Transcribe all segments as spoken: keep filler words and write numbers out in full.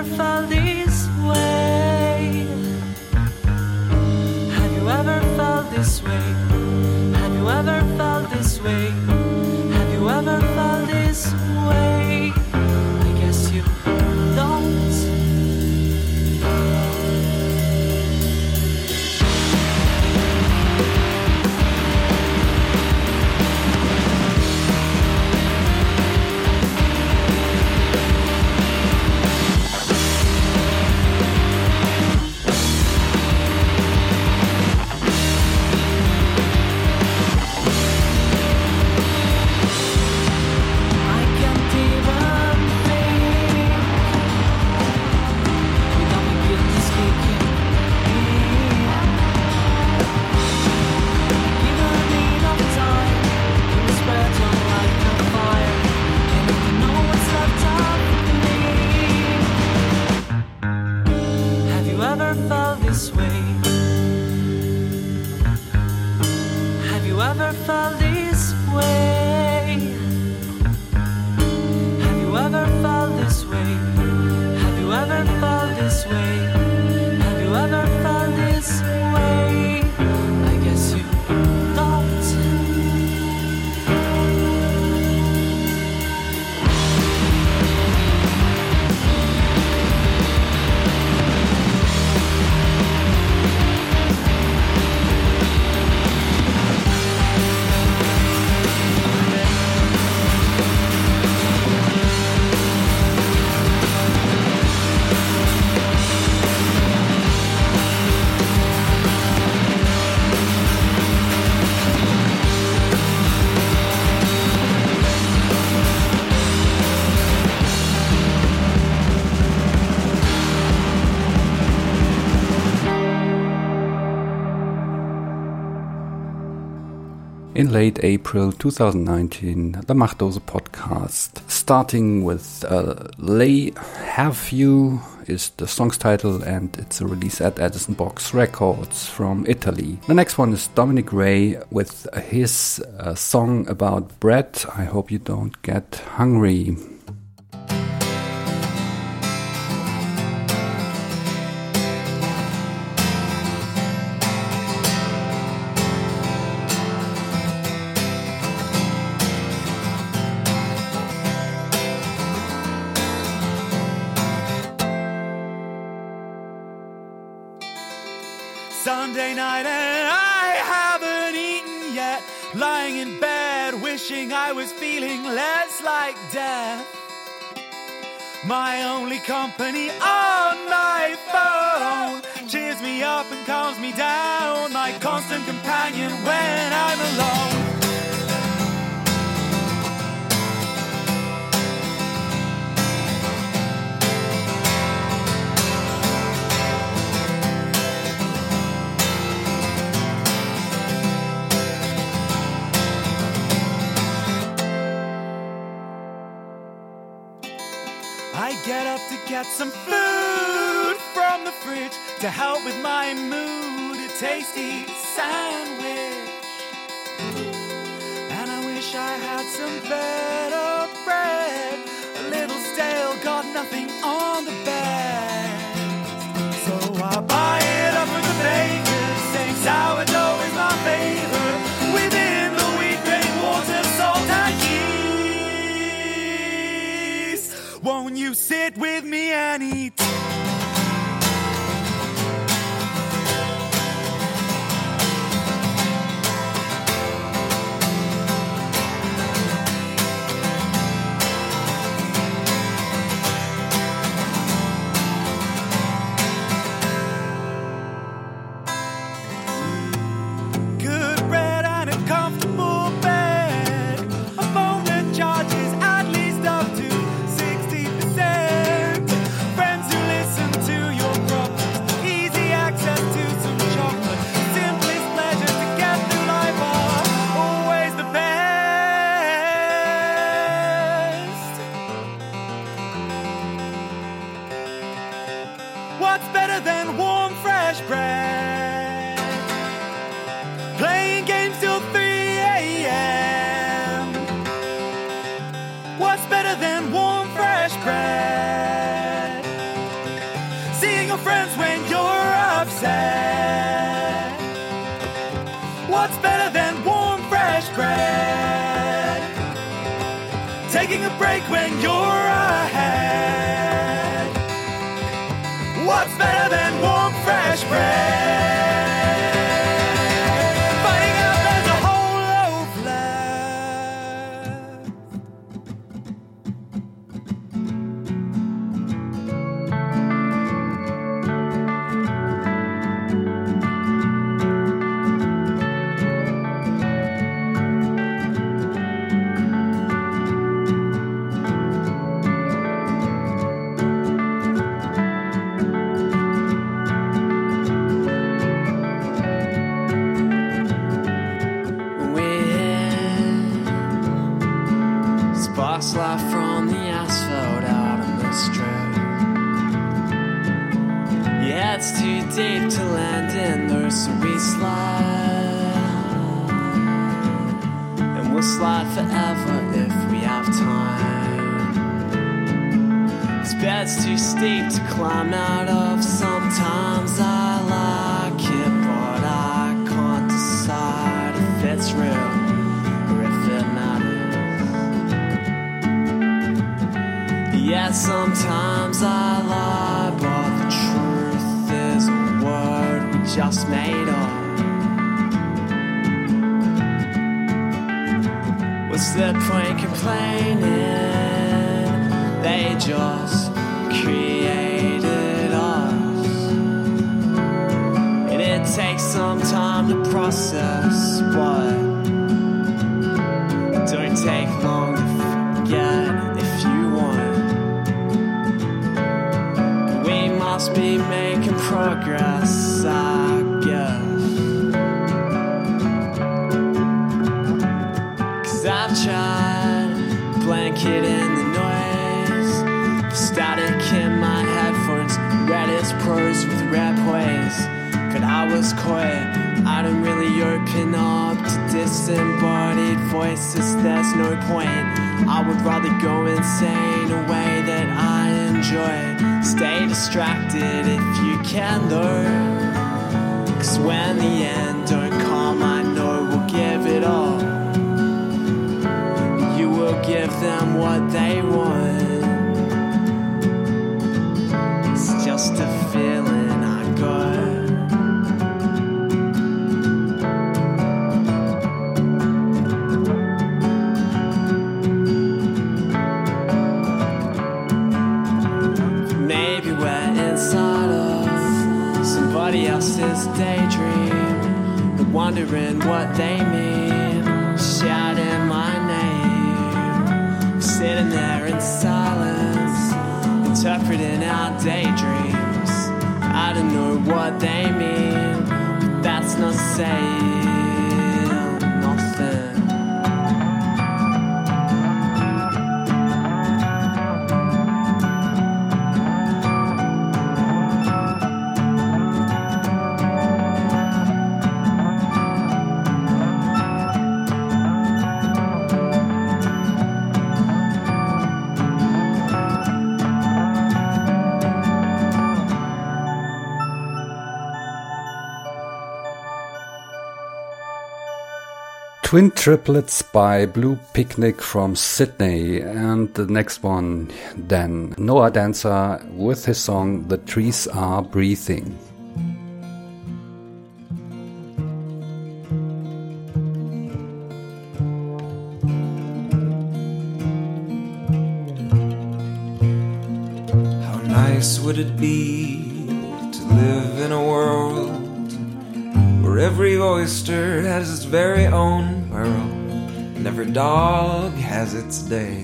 felt this way? Have you ever felt this way? Have you ever felt this way? Have you ever felt this way? I guess you don't. In late April twenty nineteen, the Machtdose podcast, starting with uh, Lay Have You is the song's title, and it's a release at Edison Box Records from Italy. The next one is Dominic Ray with his uh, song about bread. I hope you don't get hungry. Sunday night and I haven't eaten yet, lying in bed wishing I was feeling less like death. My only company on my phone cheers me up and calms me down, my constant companion when I'm alone. I get up to get some food from the fridge to help with my mood, a tasty sandwich. And I wish I had some better bread, a little stale, got nothing on the best. So I buy it up at the baker's, saying sourdough is my favorite, within the wheat grain, water, salt and yeast. Won't you sit with me and eat? What's better than warm, fresh bread? Playing games till three a.m. What's better than warm, fresh bread? seeing your friends when you're upset. What's better than warm, fresh bread? Taking a break when you're ahead. What's better than warm, fresh bread? Finding out there's a whole loaf left. Slide from the asphalt out on the street. Your head's too deep to land in there, so we slide. And we'll slide forever if we have time. This bed's too steep to climb out of. Sometimes I like it, but I can't decide if it's real or if it matters. Yeah, sometimes I lie, but the truth is a word we just made up. What's the point complaining? They just created us. And it takes some time to process, but it don't take long to forget if you want. Must be making progress, I guess. Cause I've tried blanketing the noise, the static in my headphones, read his prose with rap ways. But I was coy, I don't really open up to disembodied voices, there's no point. I would rather go insane a way that I enjoy. Stay distracted if you can though. Cause when the end don't come, I know we'll give it all. You will give them what they want. It's just a feeling I got. Somebody else's daydream, but wondering what they mean, shouting my name, sitting there in silence, interpreting our daydreams. I don't know what they mean, but that's not saying nothing. Twin Triplets by Blue Picnic from Sydney, and the next one then Noah Dancer with his song The Trees Are Breathing. How nice would it be to live in a world where every oyster has its very own pearl, and every dog has its day.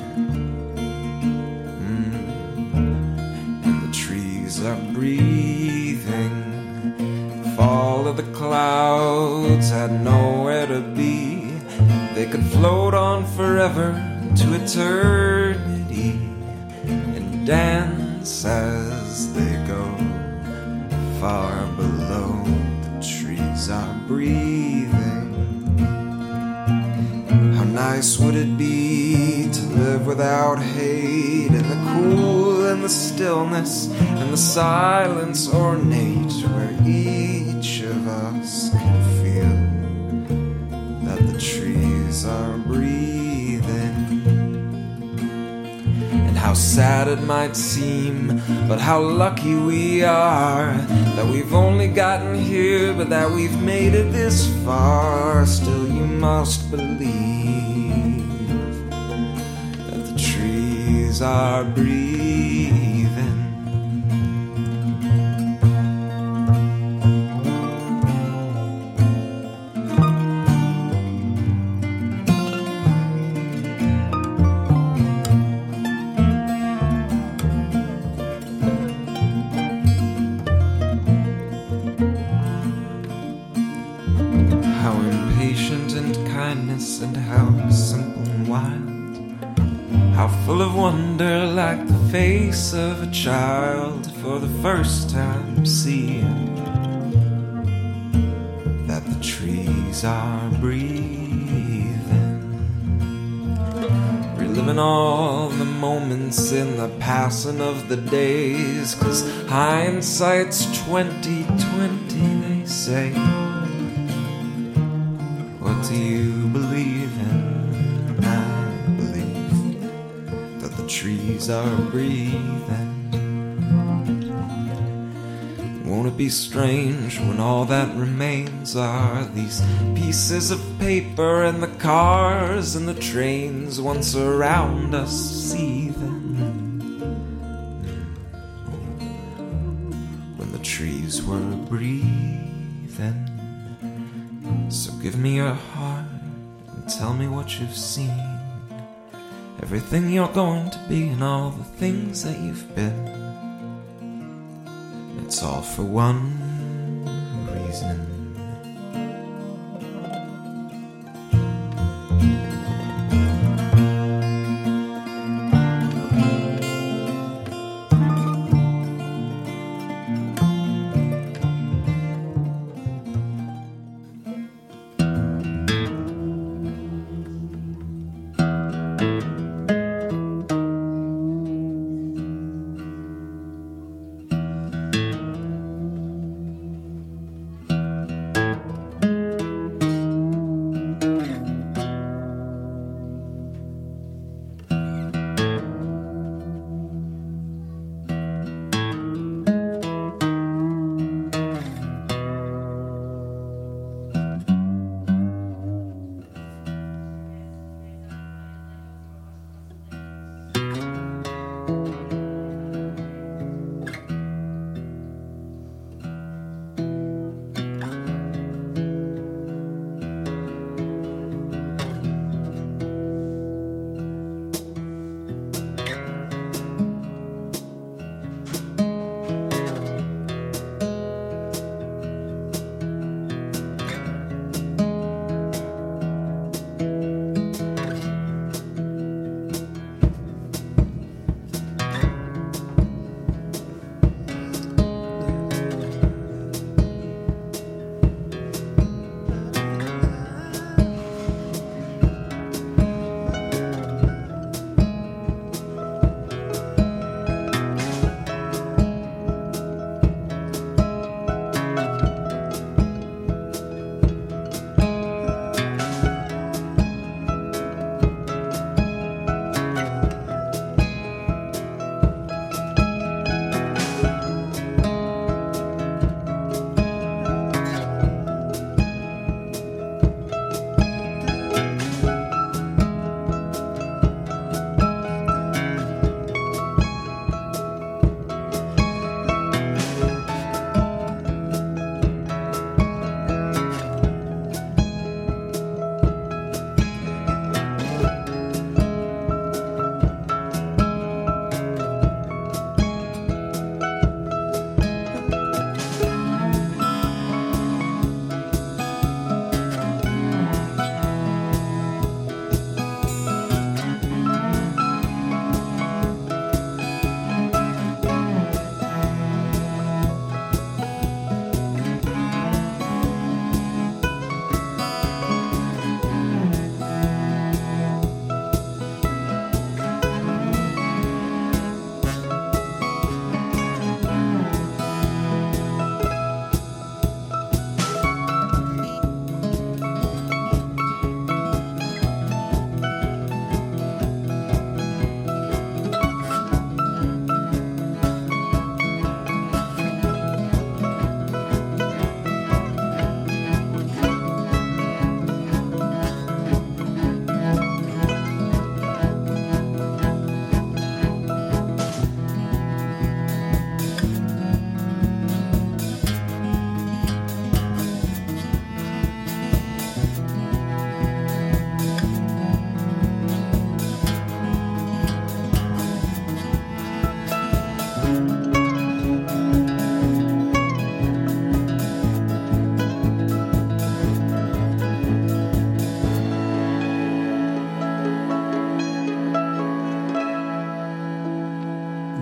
Mm. And the trees are breathing. The fall of the clouds had nowhere to be. They could float on forever to eternity and dance as they go far below. Are breathing. How nice would it be to live live without hate, in the cool and the stillness and the silence ornate, where each of us can feel that the trees are breathing. And how sad it might seem, but how lucky we are that we've only gotten here, but that we've made it this far. Still you must believe that the trees are breathing. And how simple and wild, how full of wonder, like the face of a child for the first time seeing that the trees are breathing. Reliving all the moments in the passing of the days, 'cause hindsight's twenty twenty, they say. What do you believe in? I believe that the trees are breathing. Won't it be strange when all that remains are these pieces of paper and the cars and the trains once around us seething? When the trees were breathing. So give me your heart and tell me what you've seen, everything you're going to be and all the things that you've been. It's all for one reason.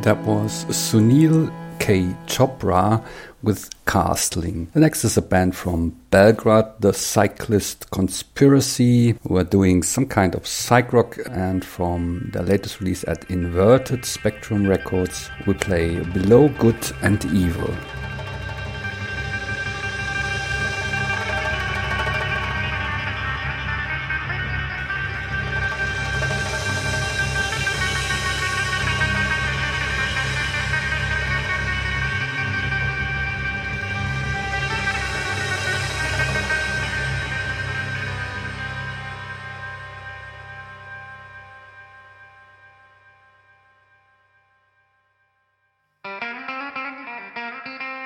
That was Sunil K. Chopra with Castling. The next is a band from Belgrade, the Cyclist Conspiracy, who are doing some kind of psych rock, and from their latest release at Inverted Spectrum Records, we play Below Good and Evil. Thank you.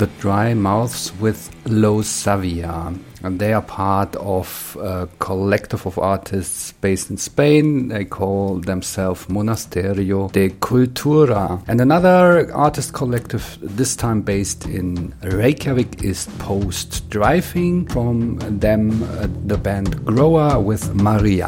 The Dry Mouths with Lo Savia, and they are part of a collective of artists based in Spain. They call themselves Monasterio de Cultura. And another artist collective, this time based in Reykjavik, is Post Driving. From them, uh, the band Grower with Maria.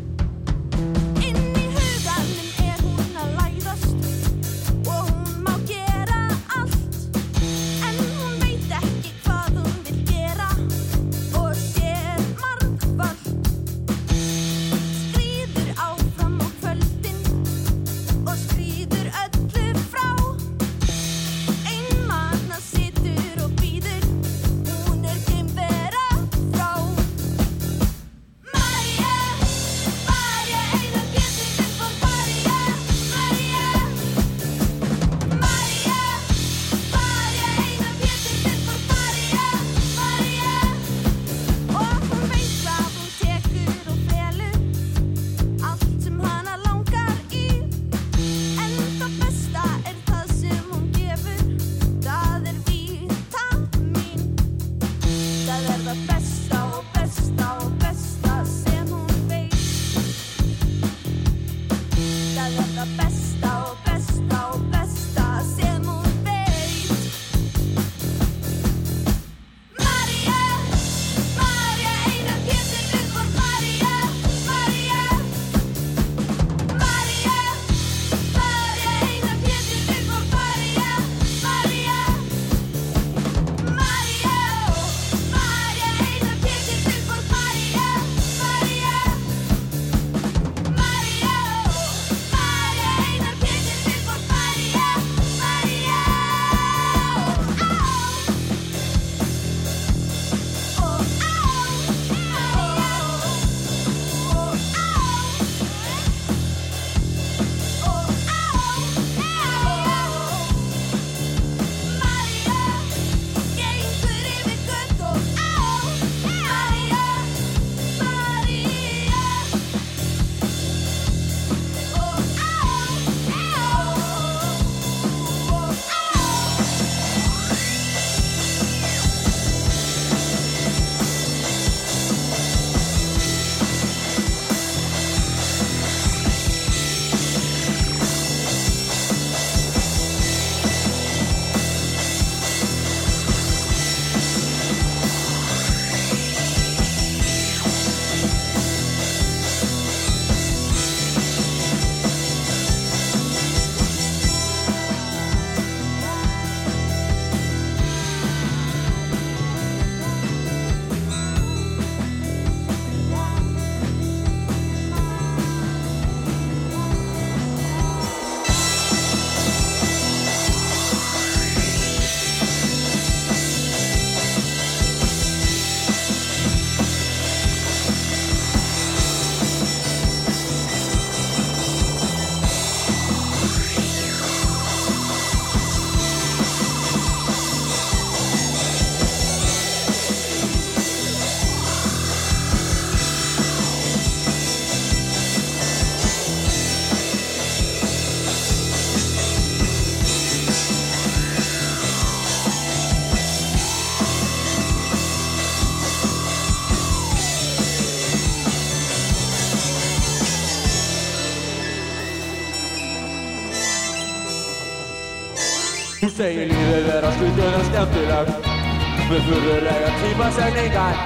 Þú segir lífið vera stundum og skemmtilegt með furðulega tímasetningar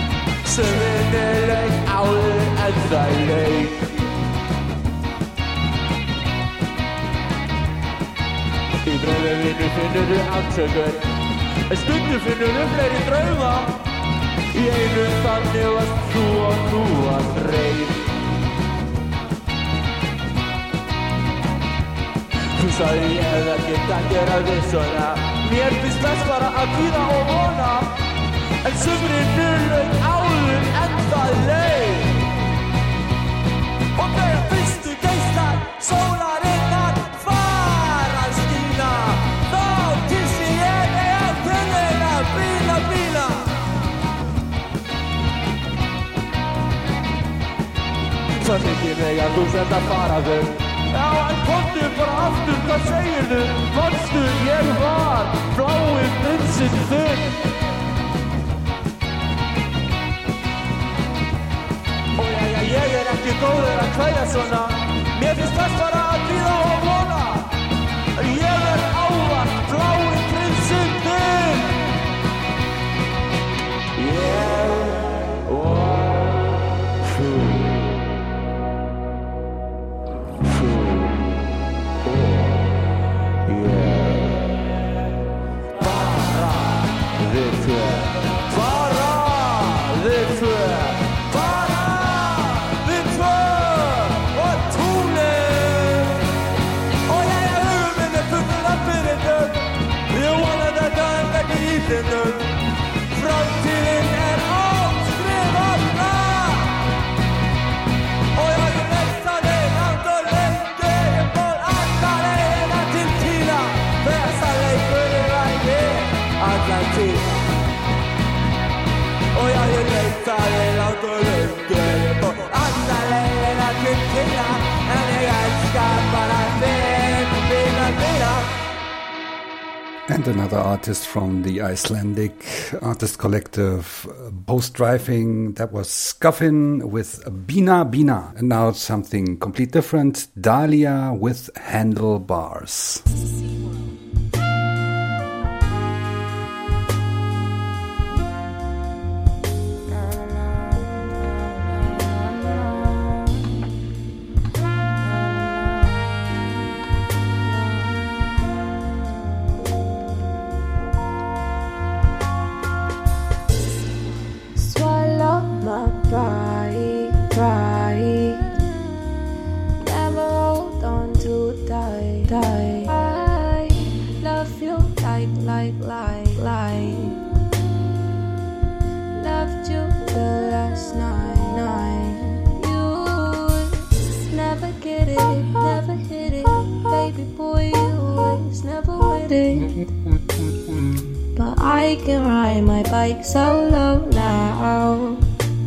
sem vinnileg áður en það er leik. Í breiðvinnu finnur þú afsökun en stundum finnur þú fleiri drauma. Í einu þannig varst þú og þú varst reið. Þú sagði ég hef ekkert að gera við svona. Mér finnst best bara að bíða og vona. En sumrinu lauk áður en það leið. Og þegar fyrstu geislar sólarinnar fara að skína, þá kyssi ég þig á kinnina, bína, bína. Það þykir mig að þú sért að fara þau. Já, en komdu bara aftur, hvað segirðu? Manstu, ég var bláinn prins svona. Mér finnst best bara að bíða og vona. Ég er ávallt blái prinsinn þinn. Ég og þú. Þú og ég. Bara við tvö. Bara við tvö. Bara við tvö. Og túnið. Og ég er hugum minni fullur af fyrirnum. Ég vona þetta en ekki í þinnum. Framtíðin er áskrifað blað. Og ég er leitað í land og leiti. Ég fór alla leiðina til Kína. Þessa leikurinn var ég allan tíð. Og ég er leitað í land og leiti. Ég fór alla leiðina til Kína. En ég elskar bara þig, þína, þína. And another artist from the Icelandic artist collective Post Driving, that was Scuffin with Bina Bina. And now something completely different, Dahlia with Handlebars. Swallow my pride, pride. Never hold on to die, die. I love you like, like, like, like. Loved you the last night, night. You never get it, never hit it. Baby boy, you always never with it. But I can ride my bike solo now.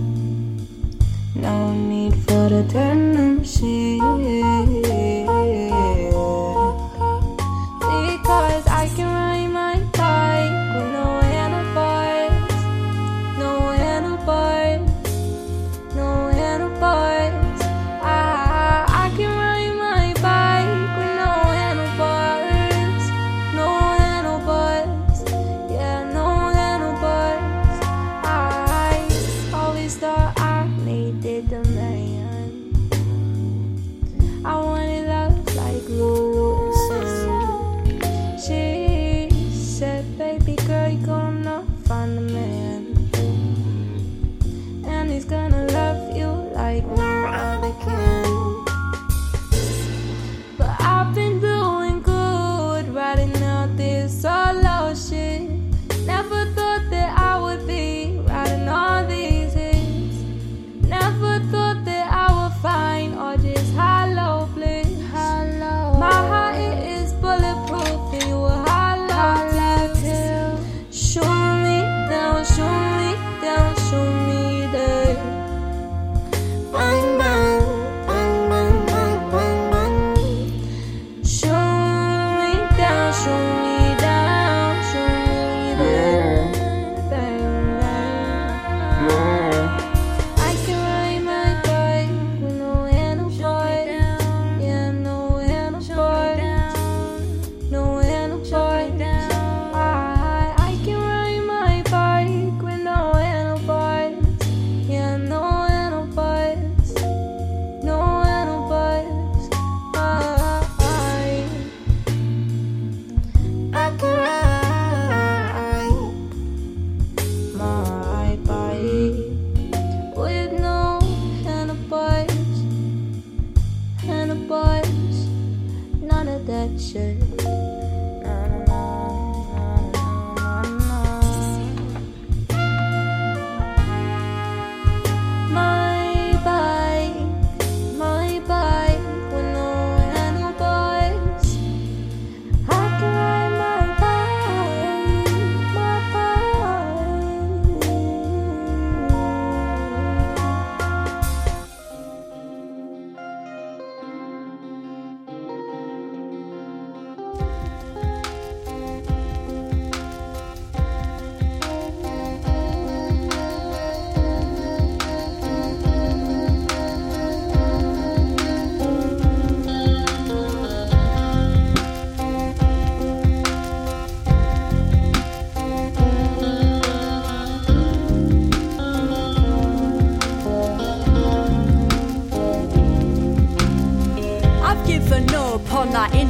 No need for the tandem shift. Because I can ride my bike with no handlebars. No handlebars. No handlebars. I, I can ride my bike with no handlebars. No handlebars. Yeah, no handlebars. I always thought I needed a man. I wanted love like Lulu and Sue. She said, baby girl, you're gonna find a man. And he's gonna love you like no other can. But I've been doing good, writing out this solo shit. Never thought that I would be writing all these hits. Never thought that I would find all this hollow bliss. My heart it is bulletproof and you a hollow too. Show me now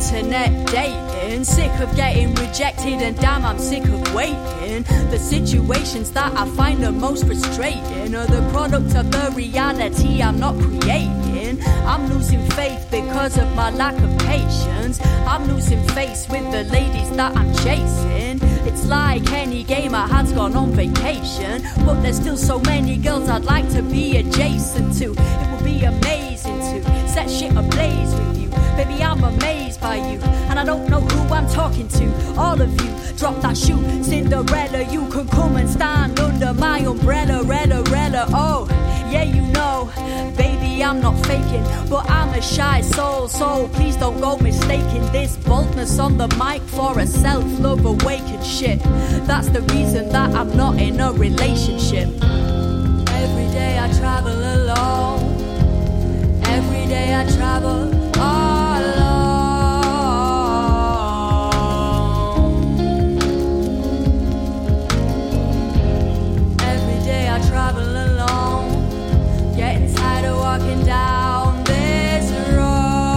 internet dating. Sick of getting rejected and damn I'm sick of waiting. The situations that I find the most frustrating are the product of the reality I'm not creating. I'm losing faith because of my lack of patience. I'm losing face with the ladies that I'm chasing. It's like any gamer has gone on vacation, but there's still so many girls I'd like to be adjacent to. It would be amazing to set shit ablaze with you. Baby, I'm amazed by you, and I don't know who I'm talking to. All of you, drop that shoe, Cinderella. You can come and stand under my umbrella, rella, rella. Oh, yeah, you know, baby, I'm not faking, but I'm a shy soul, so please don't go mistaking this boldness on the mic for a self-love awakened shit. That's the reason that I'm not in a relationship. Every day I travel alone. Every day I travel all alone. Every day I travel alone. Getting tired of walking down this road.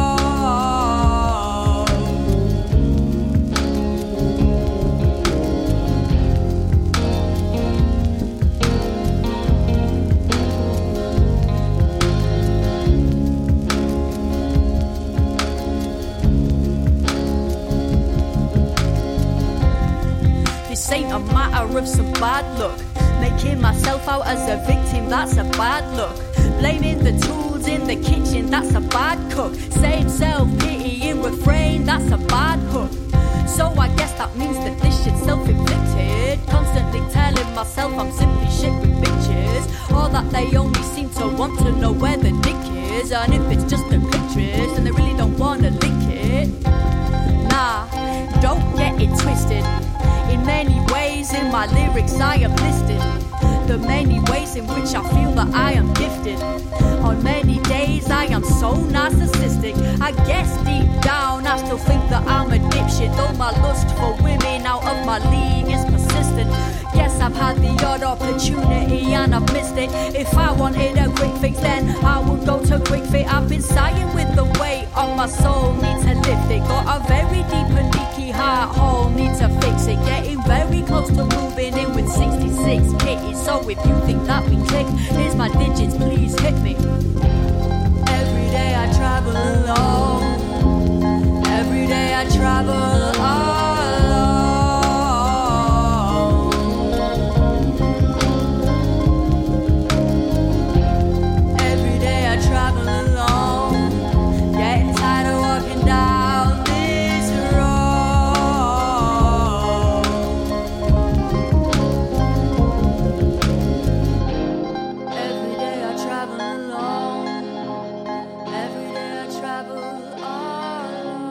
This ain't a matter of some bad luck. Making myself out as a victim, that's a bad look. Blaming the tools in the kitchen, that's a bad cook. Same self-pitying refrain, that's a bad hook. So I guess that means that this shit's self-inflicted. Constantly telling myself I'm simply shit with bitches, or that they only seem to want to know where the dick is. And if it's just a pictures, then they really don't wanna link it. Nah, don't get it twisted. In many ways in my lyrics I am listed the many ways in which I feel that I am gifted. On many days I am so narcissistic. I guess deep down I still think that I'm a dipshit, though my lust for women out of my league is persistent. Guess I've had the odd opportunity and I've missed it. If I wanted a quick fix then I would go to Quick Fit. I've been sighing with the weight on my soul, need to lift it. Got a very deep and leaky heart hole, need to fix it. Getting very close to moving in with sixty-six kitties. So if you think that we click, here's my digits, please hit me. Every day I travel alone. Every day I travel alone. Every day I travel alone. Getting tired of walking down this road. Every day I travel alone. Every day I travel alone.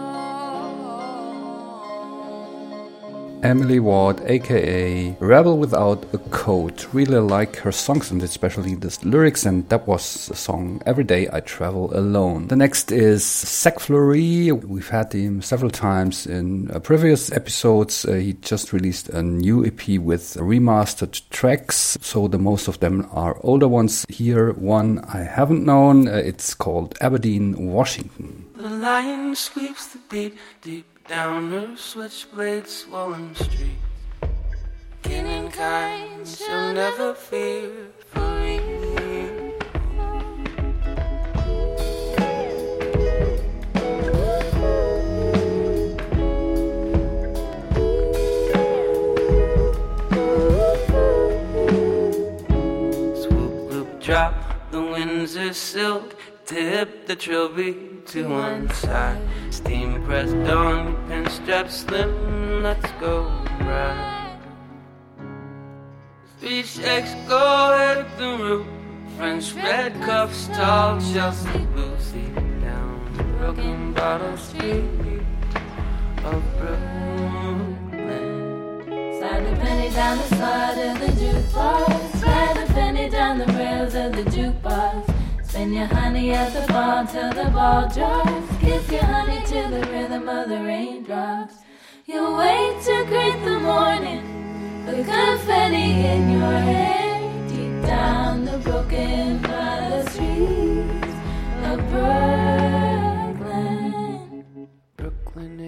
Emily Ward, aka Rebel Without a Code. Really like her songs and especially the lyrics, and that was the song Every Day I Travel Alone. The next is Zach Fleury. We've had him several times in uh, previous episodes. Uh, he just released a new E P with remastered tracks, so the most of them are older ones. Here one I haven't known. Uh, it's called Aberdeen, Washington. The lion sweeps the beat deep down her switchblade swollen street. Kin and kind shall never fear for me. Swoop, loop, drop, the winds are silk. Tip the trilby to one side. Steam pressed on, pin strap slim. Let's go right. Three shakes go at the roof. French red cuffs, tall Chelsea blue. Seat down the broken bottle street of Brooklyn. Slide the penny down the slide of the jukebox. Slide the penny down the rails of the jukebox. Spin your honey at the bar till the ball drops. Kiss your honey to the rhythm of the raindrops. You wait to greet the morning, the confetti in your hair. Deep down the broken bottle streets of Brooklyn. Brooklyn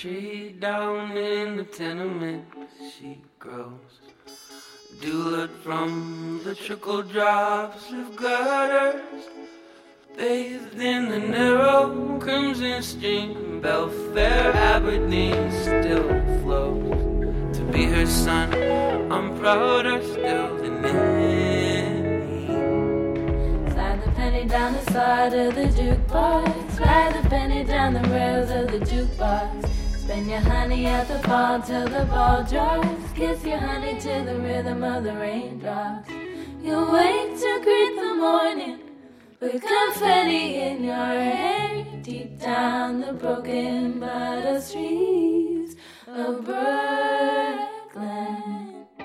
tree down in the tenement she grows. Dewlet from the trickle drops of gutters, bathed in the narrow crimson stream. Belfair, Aberdeen still flows. To be her son, I'm prouder still than any. Slide the penny down the side of the jukebox. Slide the penny down the rails of the jukebox. Spin your honey at the ball till the ball drops. Kiss your honey to the rhythm of the raindrops. You wake to greet the morning with confetti in your hair. Deep down the broken butter streets of Brooklyn.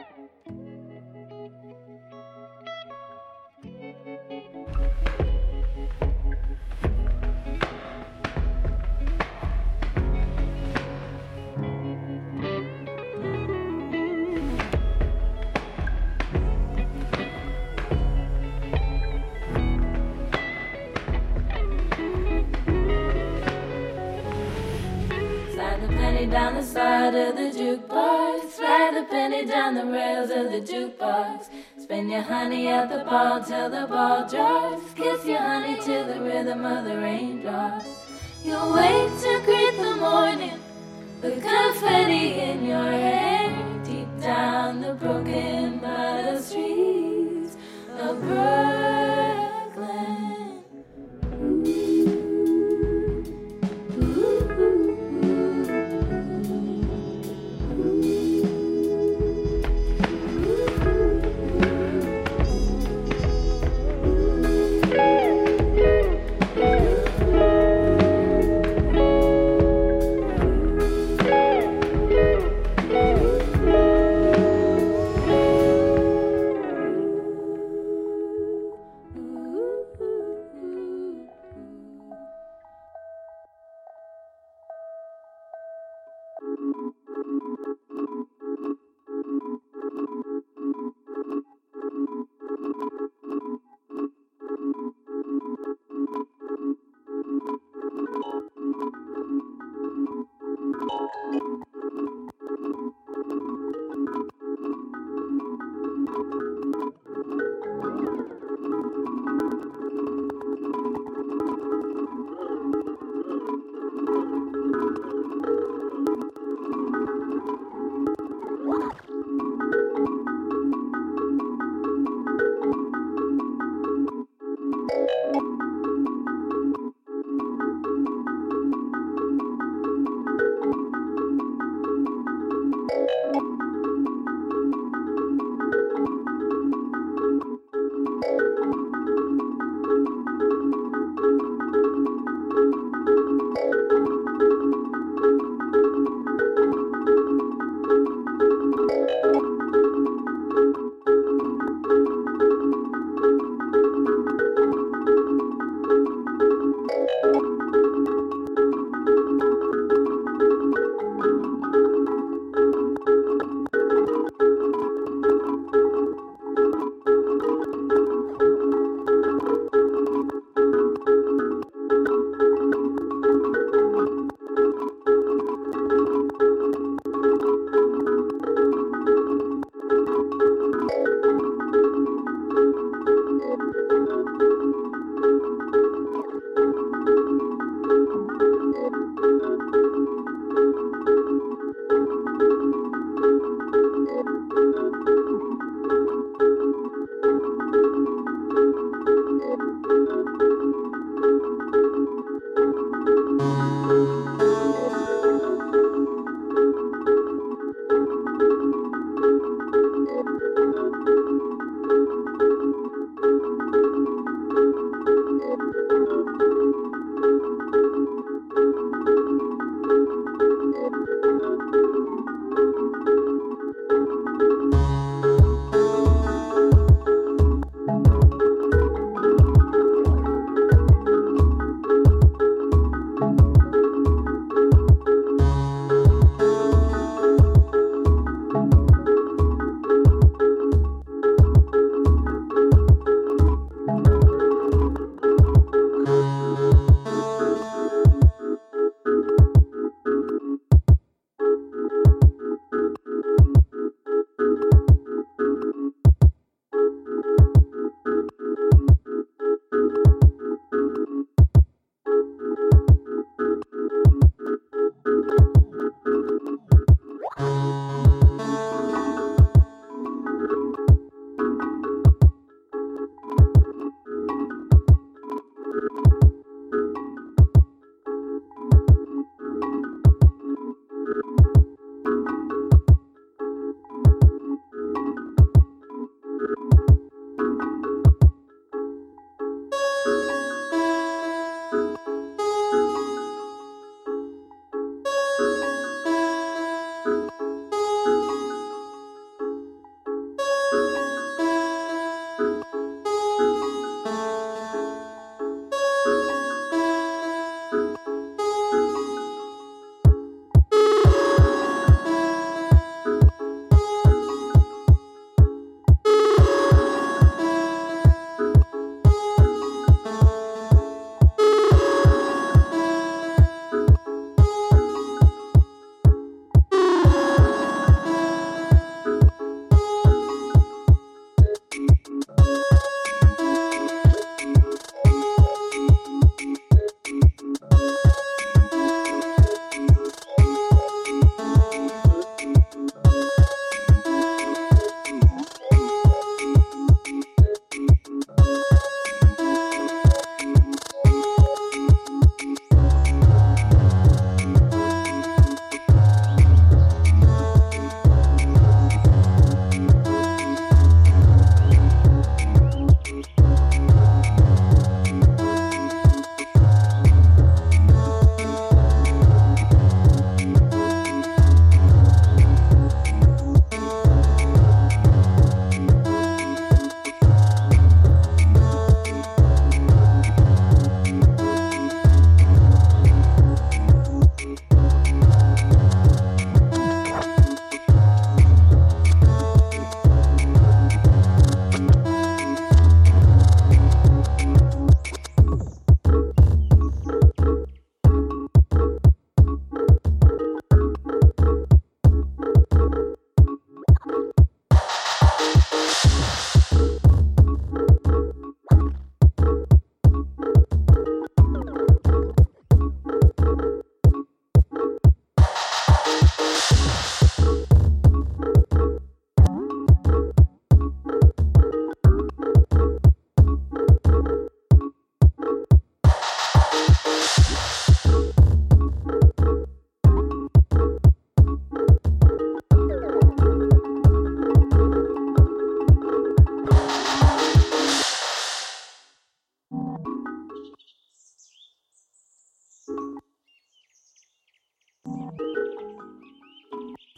Down the side of the jukebox, slide the penny down the rails of the jukebox. Spin your honey at the ball till the ball drops. Kiss your honey to the rhythm of the raindrops. You wake to greet the morning with confetti in your hair. Deep down the broken butter streets of Brooklyn.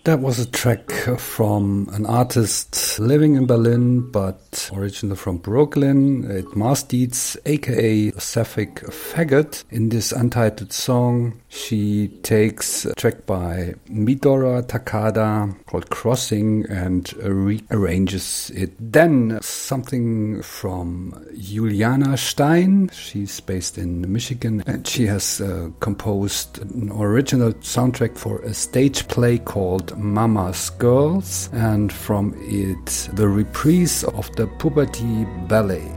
That was a track from an artist living in Berlin, but originally from Brooklyn, at Marsdeeds, aka Sapphic Faggot. In this untitled song, she takes a track by Midori Takada called Crossing and rearranges it. Then something from Juliana Stein. She's based in Michigan, and she has uh, composed an original soundtrack for a stage play called Mama's Girls, and from it the reprise of the Puberty Ballet.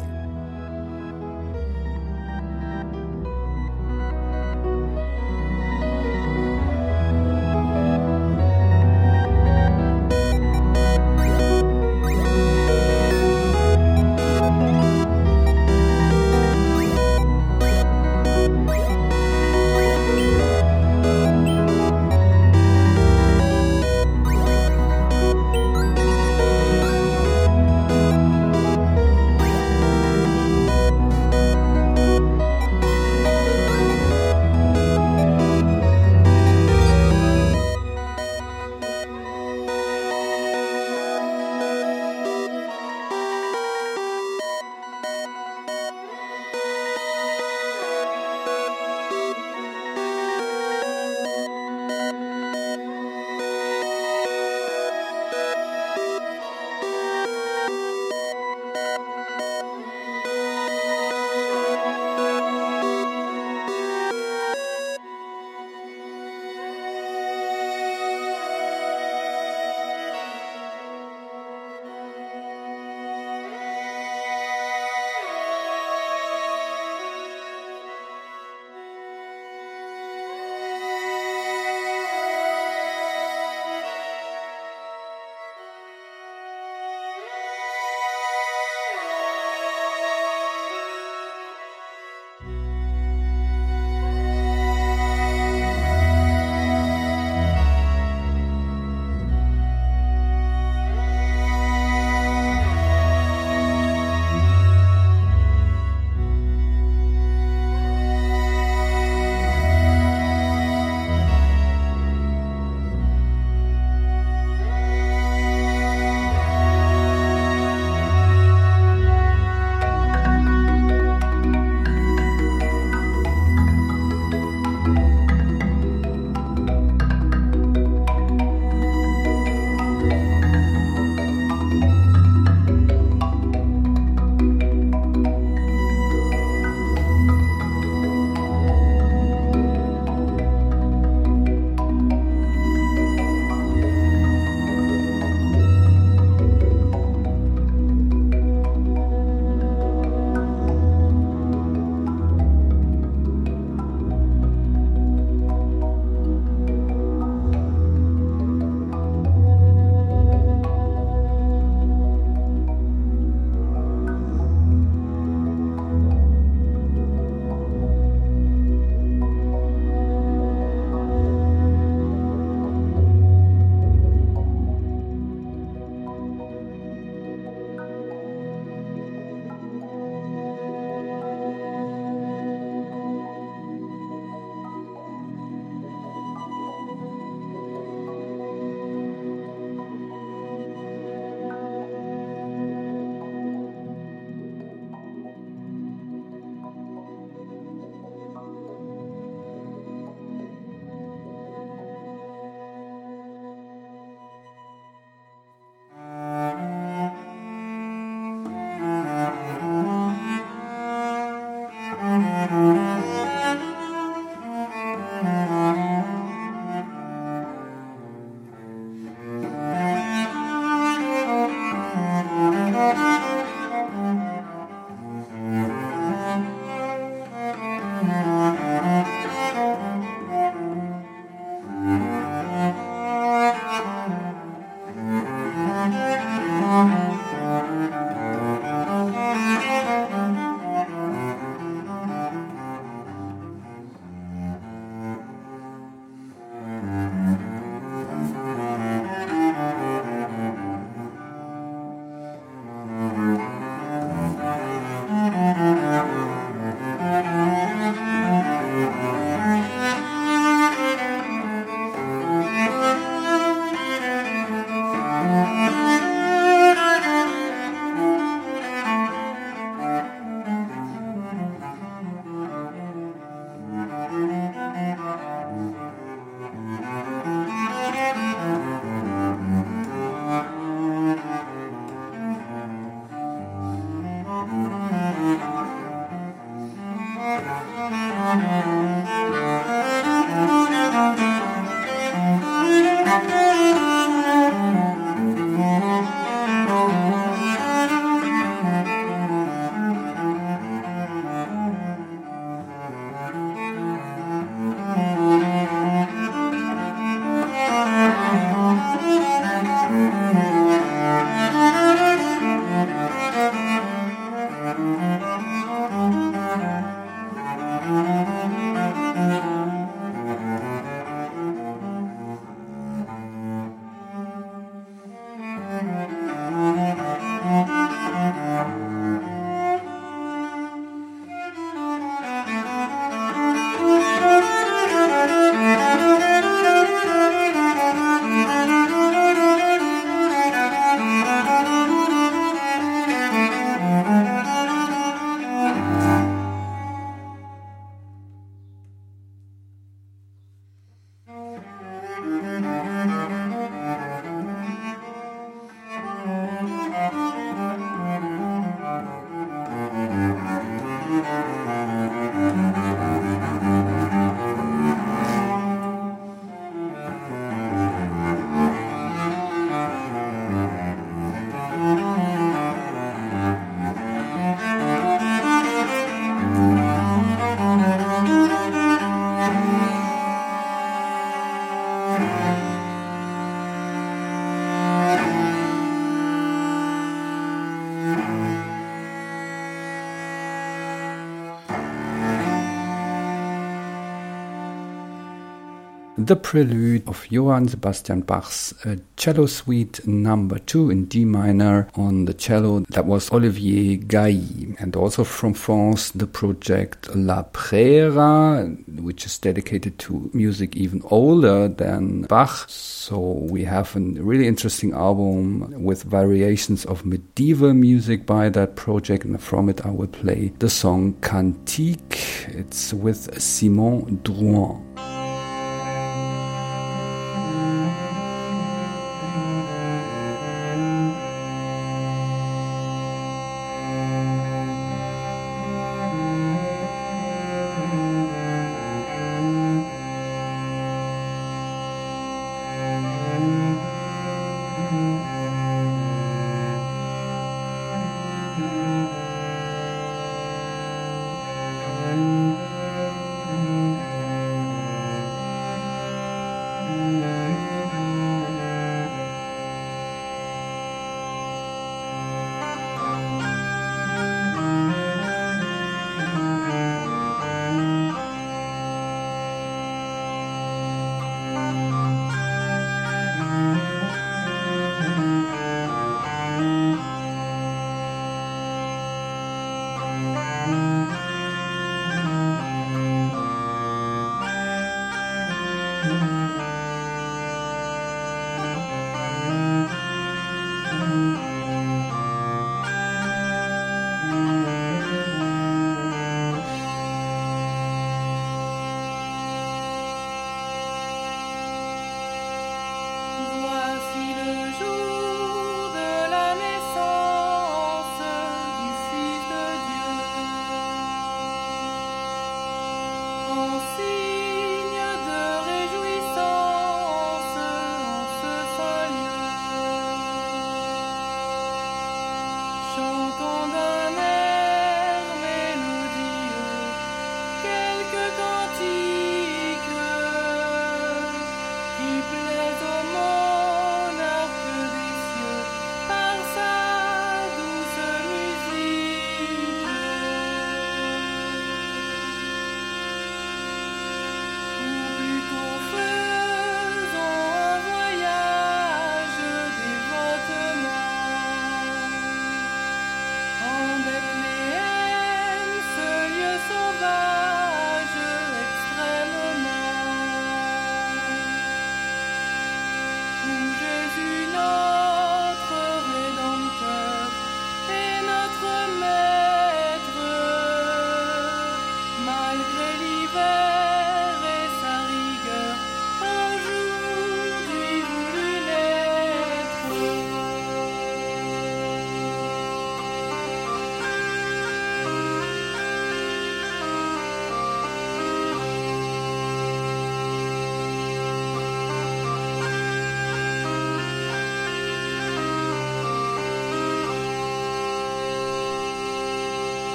the prelude of Johann Sebastian Bach's uh, cello suite number two in D minor. On the cello, that was Olivier Gailly. And also from France, the project La Prera, which is dedicated to music even older than Bach. So we have a really interesting album with variations of medieval music by that project, and from it I will play the song Cantique. It's with Simon Drouin.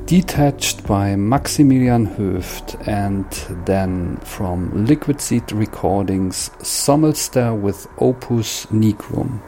Detached by Maximilian Höft, and then from Liquid Seed Recordings, Sommelster with Opus Nigrum.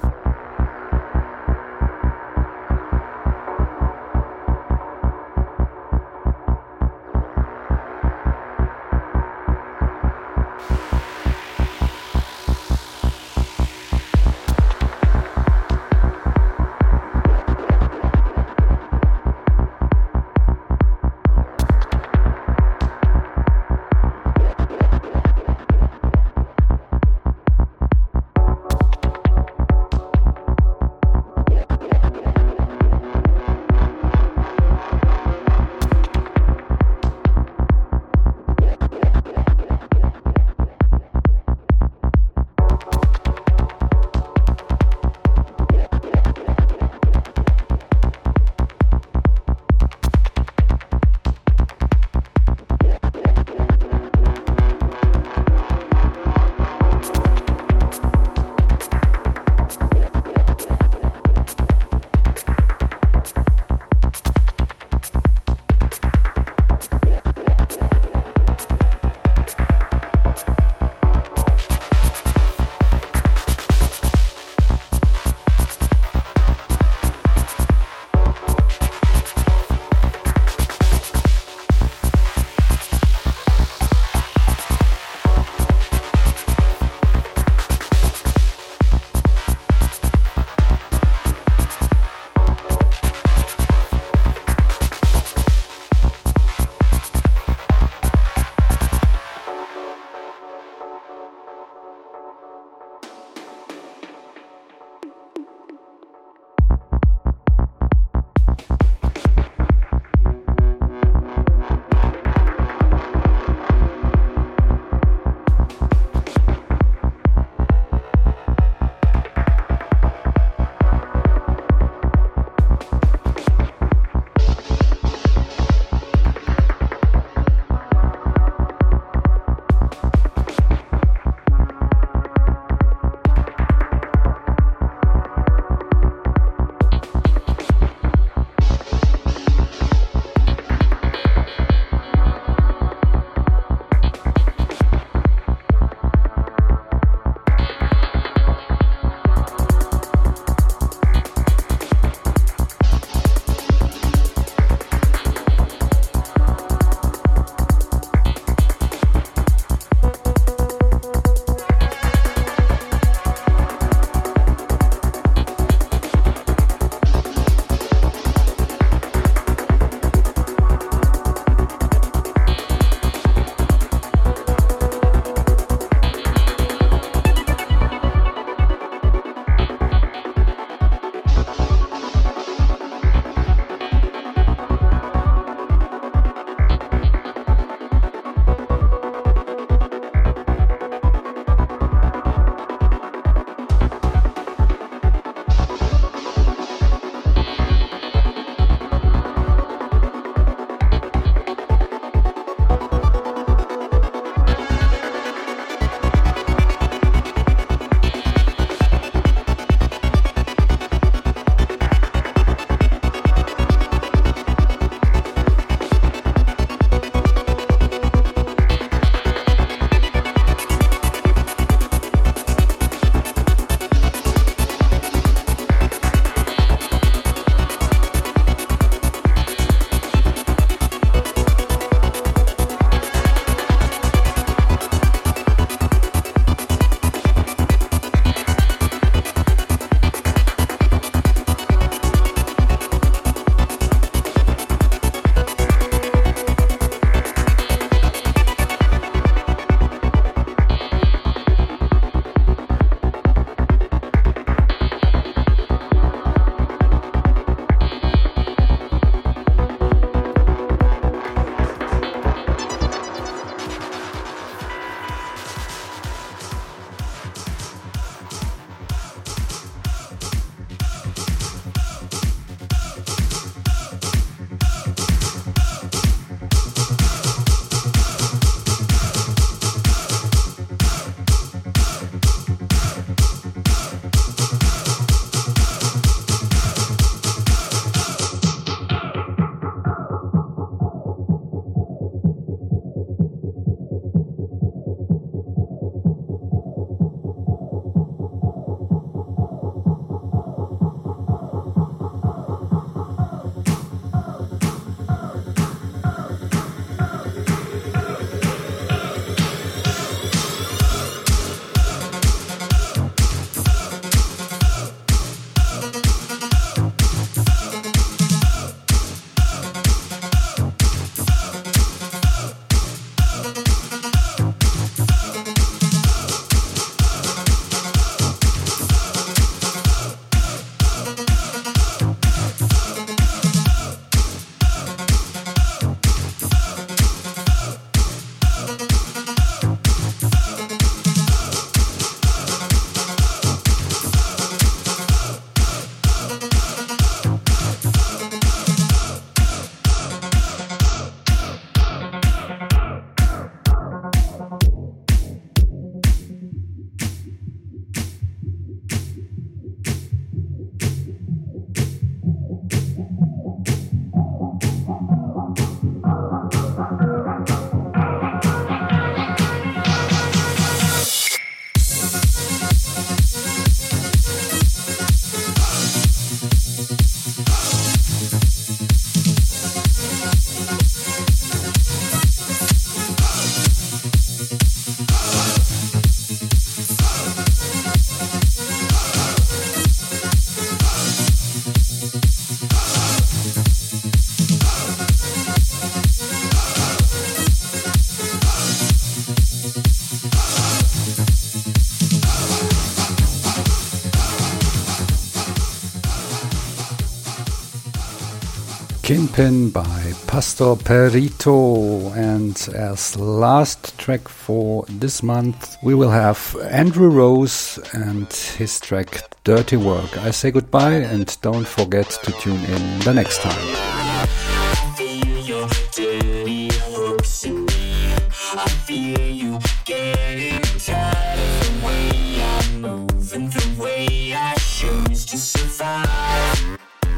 Kingpin by Pastor Perito. And as last track for this month, we will have Andrew Rose and his track Dirty Work. I say goodbye and don't forget to tune in the next time. I feel your dirty hooks in me. I feel you getting tired of the way I move and the way I choose to survive.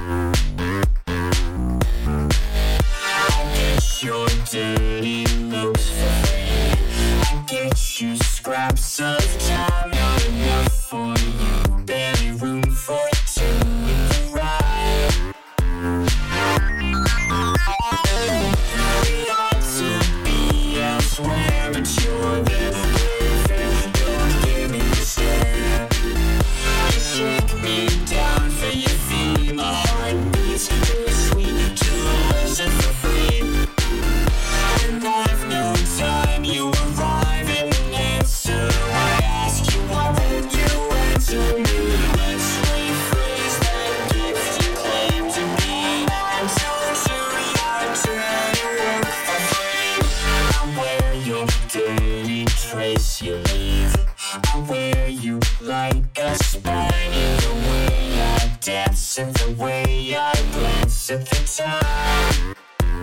Your dirty looks for free. I get you scraps of time, not enough for you, barely room for two in the ride. We ought to be elsewhere, but you're there perfect. Don't give me the stare. You shake me down for your feet. My heart beats too sweet to lose it for free. I've no time, you arrive in an answer. I ask you, why won't you answer me? Let's rephrase that gift you claim to me. I told you you're dirty work for free. I wear your dirty trace you leave. I wear you like a spine in the way I dance and the way I glance at the time.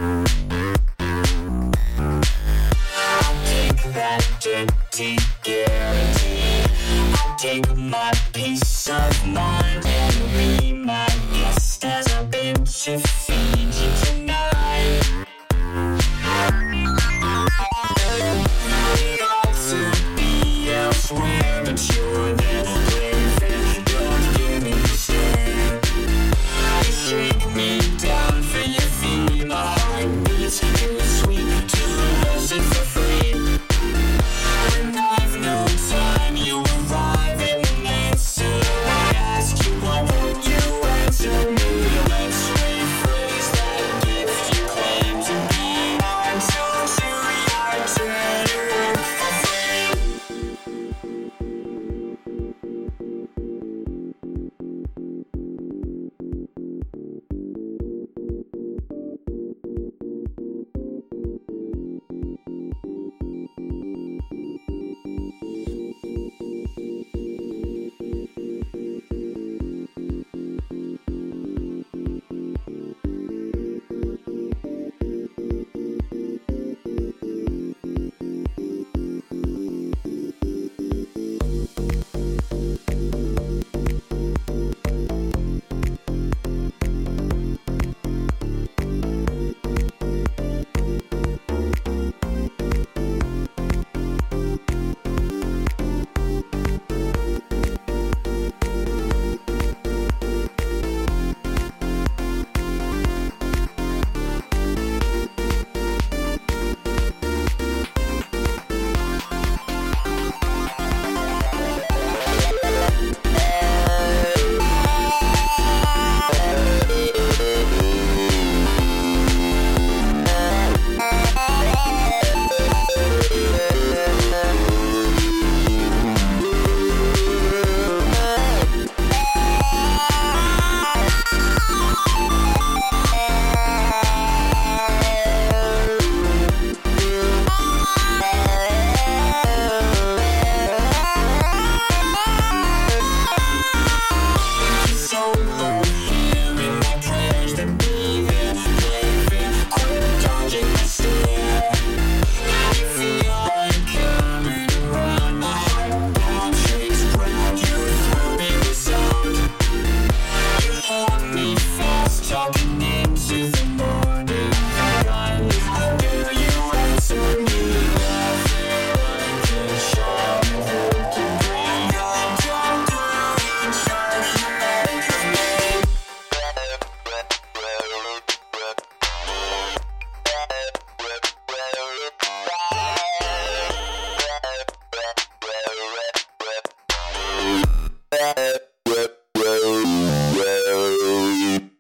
That dirty guarantee. I'll take my peace of mind and be my guest as I've been to